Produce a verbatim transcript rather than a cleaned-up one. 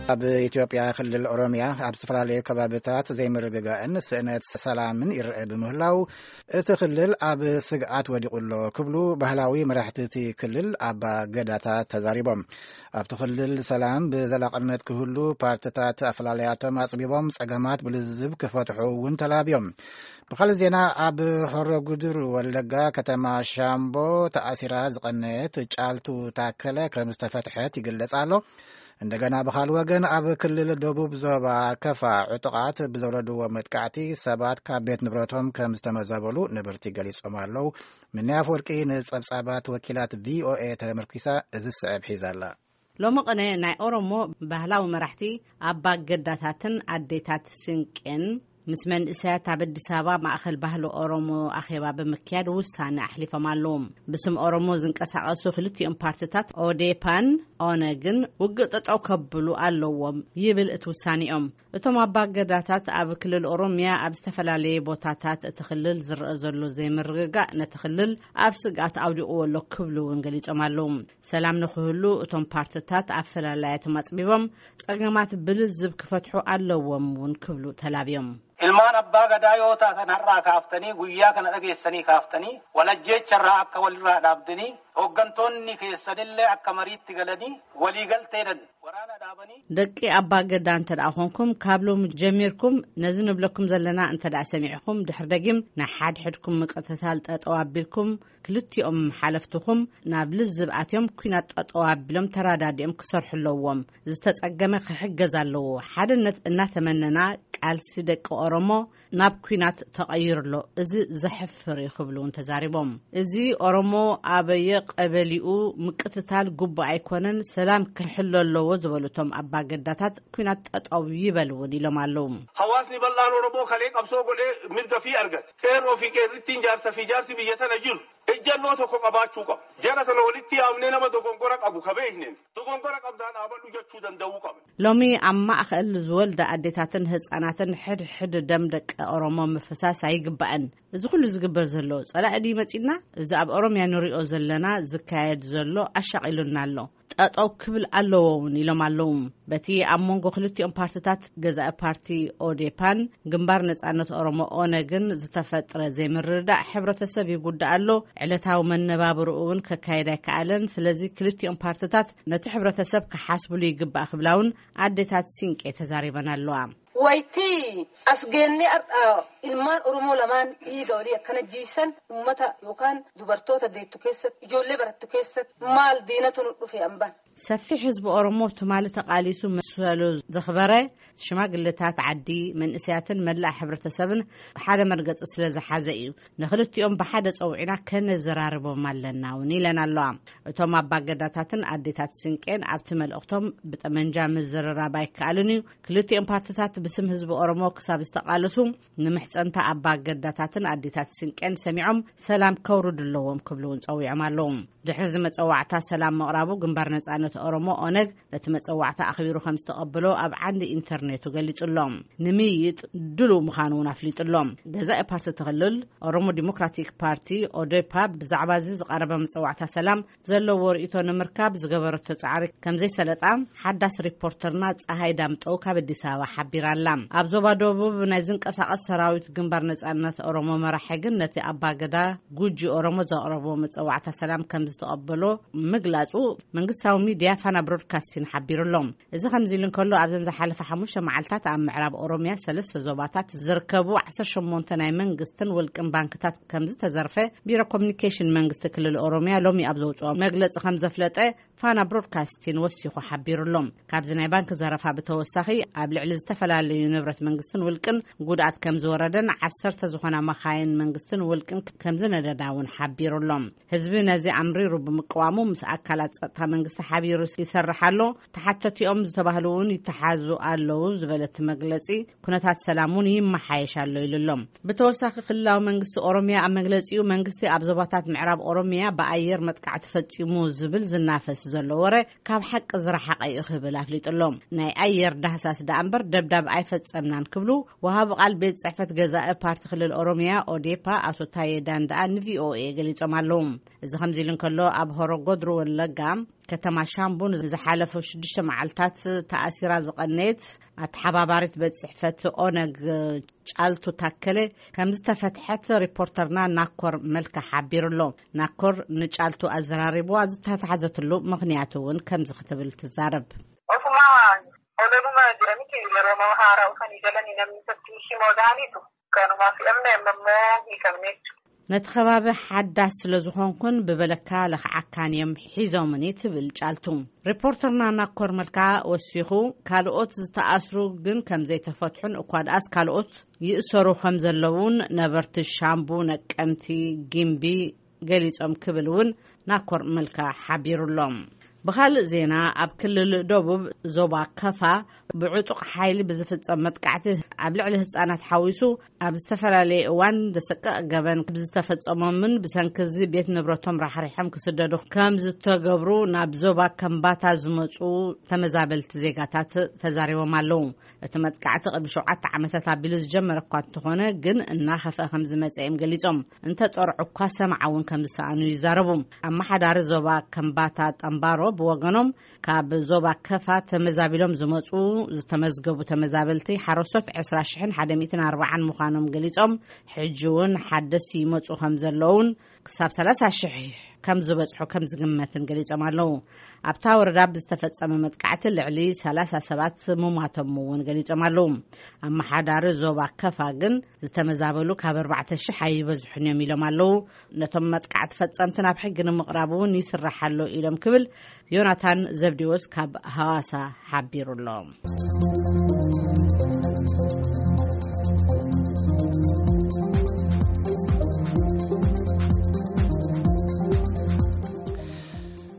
ኣብ ኢትዮጵያ ክልል ኦሮሚያ ኣብ ዝተፈላለዩ ከባቢታት ዘይምርግጋእን ስእነት ሰላምን ይርአ ብምህላው እቲ ክልል ኣብ ስግኣት ወዲቁሎ ክብሉ ባህላዊ መራሕቲ እቲ ክልል ኣባ ገዳታት ተዛሪቦም ኣብቲ ክልል ሰላም ብዘላቅነት ክህሉ ፓርቲታት ኣፈላልያቶም ኣጽቢቦም ጸገማት ብልዝብ ክፈትሑ እውን ተላብዮም። ብኻልእ ዜና ኣብ ሆሮ ጉዱሩ ወለጋ ከተማ ሻምቦ ተኣሲራ ዝቐነየት ጫልቱ ታከለ ከም ዝተፈትሐት ይግለጽ ኣሎ። እንደገና በኻል ወገን ኣብ ክልል ደቡብ ዞባ ከፋ ዕጡቃት ብዘውረድዎ መጥቃዕቲ ሰባት ካብ ቤት ንብረቶም ከም ዝተመዘበሉ ነበርቲ ገሊጾም ኣለው። ምንያፍ ወርቂ ንጸብጻባት ወኪላት ቪኦኤ ተመርኪሳ እዚ ስዕብ ሒዛላ። ሎሚ ቀነ ናይ ኦሮሞ ባህላዊ መራሕቲ ኣባ ገዳታትን ኣዴታት ስንቄን ምስ መንእሰያት ኣብ ኣዲስ ኣበባ ማእኸል ባህሊ ኦሮሞ ኣኼባ ብምክያድ ውሳነ ኣሕሊፎም ኣለዎም። ብስም ኦሮሞ ዝንቀሳቐሱ ክልቲኦም ፓርቲታት ኦዴፓን ኦነግን ውግእ ጠጠው ከብሉ ኣለዎም ይብል እቲ ውሳኔኦም። እቶም ኣባ ገዳታት ኣብ ክልል ኦሮሚያ ኣብ ዝተፈላለየ ቦታታት እቲ ክልል ዝርአ ዘሎ ዘይምርግጋእ ነቲ ክልል ኣብ ስግኣት ኣውዲቕዎ ኣሎ ክብሉ እውን ገሊጾም ኣለዉ። ሰላም ንኽህሉ እቶም ፓርቲታት ኣፈላላያቶም ኣጽቢቦም ጸገማት ብልዝብ ክፈትሑ ኣለዎም እውን ክብሉ ተላብዮም። ilmaan abbaa gadaa yoo taatan har'aa kaaftanii guyyaa kana dhageessanii kaaftanii walajjeecharraa akka walirraa dhaabdanii hooggantoonni keessanillee akka mariitti galanii walii galteedhan waraana dhaabanii ደቂ ኣባ ገዳ እንተዳ ኾንኩም ካብሎም ጀሚርኩም ነዚ ንብለኩም ዘለና እንተዳ ሰሚዕኩም ድሕር ደጊም ናይ ሓድሕድኩም ምቅትታል ጠጠው ኣቢልኩም ክልቲኦም ሓለፍትኩም ናብ ልዝብ ኣትዮም ኩናት ጠጠው ኣቢሎም ተራዳዲኦም ክሰርሑ ኣለዎም ዝተጸገመ ክሕገዝ ኣለዎ ሓድነት እናተመነና ቃልሲ ደቂ ኦሮሞ ናብ ኩናት ተቐይርሎ እዚ ዘሕፍር ይኽብሉን ተዛሪቦም። እዚ ኦሮሞ ኣበየ ቀበሊኡ ምቅትታል ጉቡ ኣይኮነን ሰላም ክሕሎ ኣለዎ ዝበሉቶም ኣባ ገዳታት ኩናት ጠጠው ይበልውን ኢሎም ኣለዉ። hawaasni bal'aan oromoo kalee qabsoo godhee mirga fi argate qeerroo fi qeerrittiin jaarsa fi jaarsi biyya tana jiru ejjannoo tokko qabaachuu qaba. jara tana walitti yaamnee nama dogongora qabu kabeehneen dogongora qabdaan abaluu jechuu danda'uu qaba. ሎሚ ኣብ ማእኸል ዝወልደ ኣዴታትን ህፃናትን ሕድ ሕድ ደም ደቂ ኦሮሞ ምፍሳስ ኣይግባእን። እዚ ኩሉ ዝግበር ዘሎ ጸላዕዲ መጺና እዚ ኣብ ኦሮሚያ ንሪኦ ዘለና ዝካየድ ዘሎ ኣሻቂሉና ኣሎ ጠጠው ክብል ኣለዎም ኢሎም ኣለዉ። በቲ ኣብ መንጎ ክልቲኦም ፓርቲታት ገዛኢ ፓርቲ ኦዴፓን ግንባር ነጻነት ኦሮሞ ኦነግን ዝተፈጥረ ዘይምርዳእ ሕብረተሰብ ይጉዳእ ኣሎ ዕለታዊ መነባብሮኡ እውን ከካይድ ኣይከኣለን። ስለዚ ክልቲኦም ፓርቲታት ነቲ ሕብረተሰብ ክሓስብሉ ይግባእ ክብላውን ኣዴታት ሲንቄ ተዛሪበን ኣለዋ። wayti asgeenne ilmaan oromoo lamaan dhiiga walii akkana jiisan ummata yookaan dubartoota deettu keessatti ijoollee barattu keessatti maal diinatu nu dhufe amban ሰፊሕ ህዝቢ ኦሮሞ ትማሊ ተቃሊሱ መስሎ ዘኽበረ ሽማግለታት ዓዲ መንእሰያትን መላእ ሕብረተሰብን ሓደ መርገጽ ስለ ዝሓዘ እዩ ንኽልቲኦም ብሓደ ፀውዒና ከነዘራርቦም ኣለና እውን ኢለን ኣለዋ። እቶም ኣባ ገዳታትን ኣዴታት ስንቄን ኣብቲ መልእኽቶም ብጠመንጃ ምዝርራብ ኣይከኣልን እዩ ክልቲኦም ፓርቲታት ብስም ህዝቢ ኦሮሞ ክሳብ ዝተቃለሱ ንምሕፀንታ ኣባ ገዳታትን ኣዴታት ስንቄን ሰሚዖም ሰላም ከውርዱ ኣለዎም ክብሉ እውን ፀዊዖም ኣለዉ። ድሕሪ ዝመፀዋዕታ ሰላም መቕራቡ ግንባር ነጻነት ኦሮሞ ኦነግ ነቲ መፀዋዕታ ኣኽቢሩ ከም ዝተቐበሎ ኣብ ዓንዲ ኢንተርኔቱ ገሊጹሎም ንምይጥ ድሉ ምዃኑ እውን ኣፍሊጡሎም። ገዛኢ ፓርቲ ትኽልል ኦሮሞ ዲሞክራቲክ ፓርቲ ኦዴፓ ብዛዕባ እዚ ዝቐረበ መፀዋዕታ ሰላም ዘለዎ ርእይቶ ንምርካብ ዝገበረቶ ጻዕሪ ከምዘይሰለጣ ሓዳስ ሪፖርተርና ፀሃይ ዳምጠው ካብ ኣዲስ ኣበባ ሓቢራላ። ኣብ ዞባ ደቡብ ናይ ዝንቀሳቐስ ሰራዊት ግንባር ነጻነት ኦሮሞ መራሒ ግን ነቲ ኣባ ገዳ ጉጂ ኦሮሞ ዘቕረቦ መፀዋዕታ ሰላም ከም ዝተቐበሎ ምግላጹ መንግስታዊ ሚድያ ፋና ብሮድካስቲንግ ሓቢሩሎም። እዚ ከምዚ ኢሉ እንከሎ ኣብዘን ዝሓለፈ ሓሙሽተ መዓልታት ኣብ ምዕራብ ኦሮሚያ ሰለስተ ዞባታት ዝርከቡ ዓሰርተ ሸሞንተ ናይ መንግስትን ውልቅን ባንክታት ከም ዝተዘርፈ ቢሮ ኮሚኒኬሽን መንግስቲ ክልል ኦሮሚያ ሎሚ ኣብ ዘውፅኦ መግለፂ ከም ዘፍለጠ ፋና ብሮድካስቲንግ ወሲኹ ሓቢሩሎም። ካብዚ ናይ ባንክ ዘረፋ ብተወሳኺ ኣብ ልዕሊ ዝተፈላለዩ ንብረት መንግስትን ውልቅን ጉድኣት ከም ዝወረደን ዓሰርተ ዝኾና መኻይን መንግስትን ውልቅን ከም ዝነደዳ እውን ሓቢሩሎም። ህዝቢ ነዚ ኣምሪሩ ብምቅዋሙ ምስ ኣካላት ጸጥታ መንግስቲ ሓቢሩ ይሰርሕ ኣሎ ተሓተቲኦም ዝተባህሉ እውን ይተሓዙ ኣለዉ ዝበለት መግለፂ ኩነታት ሰላም እውን ይመሓየሽ ኣሎ ኢሉሎም። ብተወሳኺ ክልላዊ መንግስቲ ኦሮሚያ ኣብ መግለፂኡ መንግስቲ ኣብ ዞባታት ምዕራብ ኦሮሚያ ብኣየር መጥቃዕቲ ፈጺሙ ዝብል ዝናፈስ ዘሎ ወረ ካብ ሓቂ ዝረሓቐ ይኽብል ኣፍሊጡሎም። ናይ ኣየር ዳህሳስ ዳ እምበር ደብዳብ ኣይፈጸምናን ክብሉ ወሃብ ቃል ቤት ጽሕፈት ገዛእ ፓርቲ ክልል ኦሮሚያ ኦዴፓ አቶ ታዬ ዳንዳአ ንቪኦኤ ገሊጾም ኣለዉ እዚ ከምዚ ኢሉ እንከሎ ኣብ ሆሮ ጉዱሩ ወለጋ ከተማ ሻምቡን ዝሓለፈ ሽዱሽተ መዓልታት ተኣሲራ ዝቐነየት ኣተሓባባሪት ቤት ጽሕፈት ኦነግ ጫልቱ ታከለ ከም ዝተፈትሐት ሪፖርተርና ናኮር መልካ ሓቢሩሎ ናኮር ንጫልቱ ኣዘራሪቡ ዝተታሕዘትሉ ምክንያቱ እውን ከም ዝክትብል ትዛረብ ኦፍማ ኦለሉማ ጀረሚቲ የሮማ ሃራው ከኒ ገለኒ ነምሰጥሽ ሞዳኒቱ ከኑማ ፍየምነ መሞ ይከምኔት ነተኸባቢ ሓዳስ ስለ ዝኾንኩን ብበለካ ለኽዓካንዮም ሒዞምኒ ትብል ጫልቱ ሪፖርተርና ናኮር መልካ ወሲኹ ካልኦት ዝተኣስሩ ግን ከም ዘይተፈትሑን እኳ ደኣስ ካልኦት ይእሰሩ ከም ዘለውን ነበርቲ ሻምቡ ነቀምቲ ጊምቢ ገሊጾም ክብል እውን ናኮር መልካ ሓቢሩሎም بخال زينا أب كل دوب زوبا كفا بعطق حيل بزفتصم متقعته أبلع له حصانات حويسو أب استفرالي وان دسقا غبن بزتفتصم من بسنكز بيت نبرتهم راح ريحم كسددو كم زتغبرو ناب زوبا كمباتا زمصو تمزابلت زيغاتات تزاريوم አለው እተመጥቃዕተ ቅብሽውዓት ዓመታት አቢሉ ዝጀመረ እኳ ተኾነ ግን እና ኸፈ ከም ዝመጽም ገሊጾም እንተ ጦርዑ እኳ ሰምዓውን ከም ዝሰአኑ ይዛረቡ አማሓዳሪ ዞባ ከምባታ ጠምባሮ بوغنوم كاب زوبا كفا تمزابيلوم زمصو زتمزغبو تمزابلتي حرسوت عشرة شحن حدميتن أربعة مخانوم غليصوم حجون حدثي يمصو خمزلون كساب ثلاثة شح كم زبصحو كم زغمتن غليصوم አለው አብታ ወረዳ ብዝተፈጸመ መጥቃዕት ልዕሊ ثلاثة ሰባት መማተሙን غليصوم አለው አማሓዳሪ ዞባ ከፋ ግን ዝተመዛበሉ ካብ أربعة شح አይበዝሑን የሚሎም አለው ነቶም መጥቃዕት ፈጸምትን ኣብ ሕግ ንምቕራቡን ይስራሓሎ ኢሎም ክብል ዮናታን ዘብዲዎስ ካብ ሐዋሳ ሓቢሩሎም